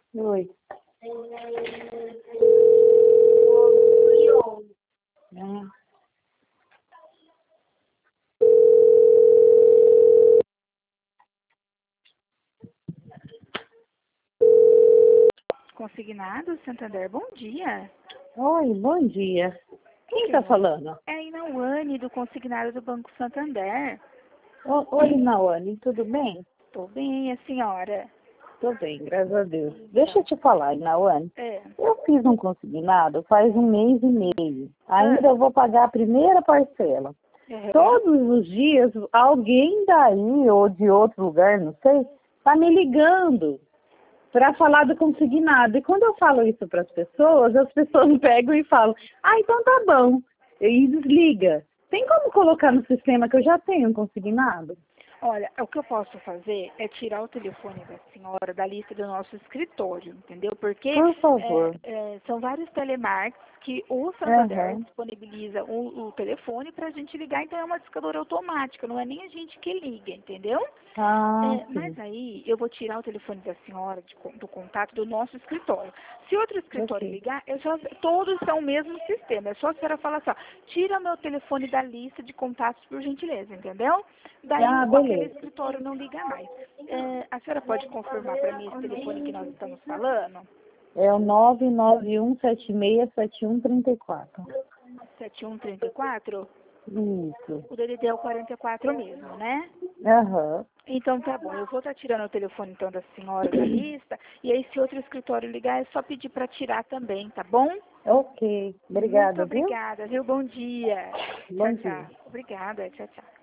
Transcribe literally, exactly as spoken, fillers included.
Oi. Ah. Consignado, Santander, bom dia. Oi, bom dia. Quem Que tá bom. falando? É a Inauane, do consignado do Banco Santander. O- Oi, Nawane, tudo bem? Tô bem, a senhora? Tô bem, graças a Deus. Deixa eu te falar, Nawane. É. Eu fiz um consignado faz um mês e meio. Ainda Ah. eu vou pagar a primeira parcela. Uhum. Todos os dias, alguém daí ou de outro lugar, não sei, tá me ligando para falar do consignado. E quando eu falo isso para as pessoas, as pessoas pegam e falam, ah, então tá bom. E desliga. Tem como colocar no sistema que eu já tenho um consignado? Olha, o que eu posso fazer é tirar o telefone da senhora da lista do nosso escritório, entendeu? Porque Por favor. é, é, são vários telemarketing que o Santander Aham. disponibiliza o, o telefone para a gente ligar, então é uma discadora automática, não é nem a gente que liga, entendeu? Ah, É, sim. mas aí eu vou tirar o telefone da senhora de con- do contato do nosso escritório. Se outro escritório Ok. ligar, eu só, todos são o mesmo sistema. É só a senhora falar assim, ó, tira meu telefone da lista de contatos por gentileza, entendeu? Daí Ah, o, aquele beleza. escritório não liga mais. É, a senhora pode confirmar para mim esse telefone que nós estamos falando? É o nove nove um sete seis sete um três quatro. sete um três quatro? Isso. O D D D é o quarenta e quatro mesmo, né? Aham. Então tá bom, eu vou estar tirando o telefone então da senhora da lista, e aí se outro escritório ligar é só pedir para tirar também, tá bom? Ok. Muito Obrigada, viu? obrigada, viu? Bom dia. Bom Tchau, dia. tchau. Obrigada, tchau, tchau.